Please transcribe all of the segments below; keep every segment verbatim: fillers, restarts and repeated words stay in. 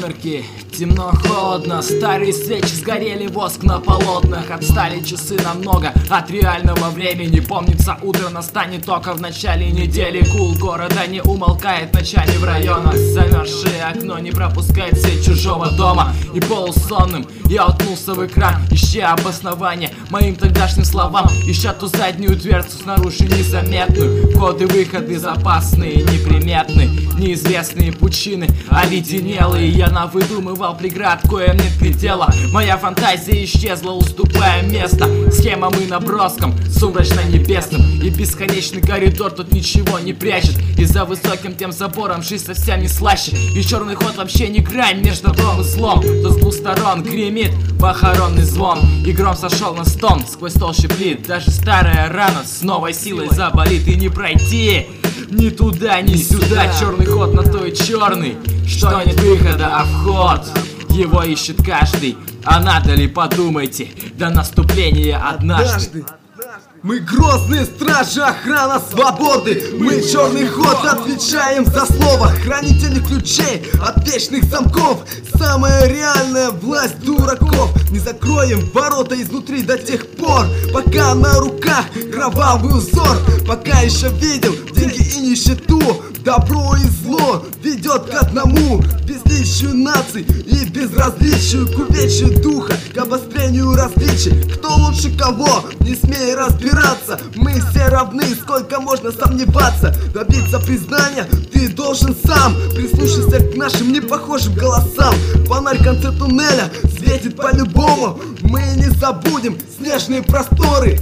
сумерки, темно, холодно. Старые свечи сгорели, воск на полотнах. Отстали часы намного от реального времени. Помнится, утро настанет только в начале недели. Гул города не умолкает ночами в районах. Замерзшее окно не пропускает свет чужого дома. И полусонным я уткнулся в экран, ища обоснование моим тогдашним словам. Ища ту заднюю дверцу снаружи незаметную. Входы-выходы запасные, неприметные. Неизвестные пучины, оледенелые. Я навыдумывал преград, коим нет предела. Моя фантазия исчезла, уступая место схемам и наброскам сумрачно-небесным. И бесконечный коридор тут ничего не прячет. И за высоким тем забором жизнь совсем не слаще. И черный ход вообще не грань между добром и злом. То с двух сторон гремит похоронный звон. И гром сошел на стон сквозь толщи плит. Даже старая рана с новой силой заболит. И не пройти ни туда, ни сюда. Черный ход на то и черный, что нет выхода, а вход его ищет каждый. А надо ли, подумайте, до наступления однажды. Мы грозные стражи, охрана свободы. Мы черный ход, отвечаем за слово. Хранители ключей от вечных замков. Самая реальная власть дураков. Не закроем ворота изнутри до тех пор, пока на руках кровавый узор. Пока еще видим деньги и нищету. Добро и зло ведет к одному безличию наций и безразличию, к увечью духа, к обострению различий. Кто лучше кого, не смей разбираться. Мы все равны, сколько можно сомневаться. Добиться признания ты должен сам. Прислушайся к нашим непохожим голосам. Фонарь в конце туннеля светит по-любому. Мы не забудем снежные просторы.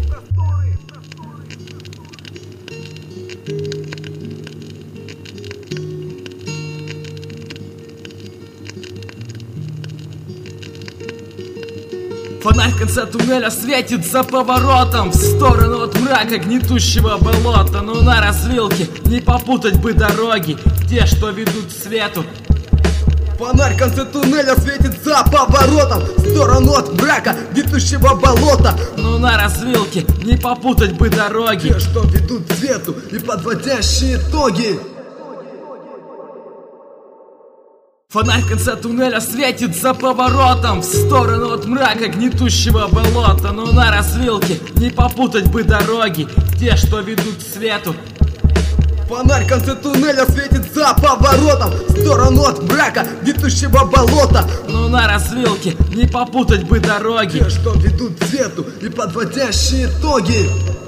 Фонарь в конце туннеля светит за поворотом в сторону от мрака гнетущего болота. Но на развилке не попутать бы дороги, те, что ведут к свету. Фонарь в конце туннеля светит за поворотом в сторону от мрака гнетущего болота. Но на развилке не попутать бы дороги, те, что ведут к свету и подводящие итоги. Фонарь в конце туннеля светит за поворотом в сторону от мрака гнетущего болота. Но на развилке не попутать бы дороги, те, что ведут к свету. Фонарь в конце туннеля светит за поворотом в сторону от мрака гнетущего болота. Но на развилке не попутать бы дороги, те, что ведут к свету и подводящие итоги.